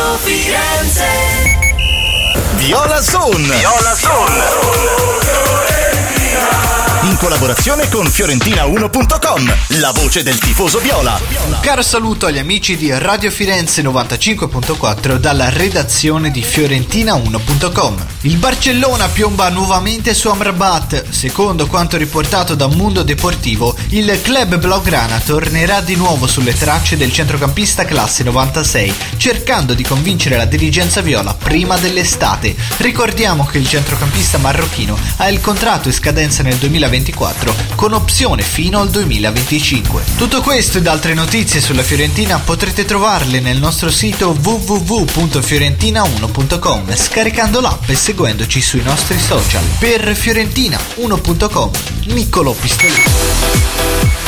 Radio Firenze. Viola Zone. In collaborazione con Fiorentina1.com, la voce del tifoso viola. Un caro saluto agli amici di Radio Firenze 95.4 dalla redazione di Fiorentina1.com. Il Barcellona piomba nuovamente su Amrabat. Secondo quanto riportato da Mundo Deportivo, il club blaugrana tornerà di nuovo sulle tracce del centrocampista classe 96, cercando di convincere la dirigenza viola prima dell'estate. Ricordiamo che il centrocampista marocchino ha il contratto in scadenza nel 2024 con opzione fino al 2025. Tutto questo ed altre notizie sulla Fiorentina potrete trovarle nel nostro sito www.fiorentina1.com, scaricando l'app e seguendoci sui nostri social. Per Fiorentina1.com, Niccolò Pistolino.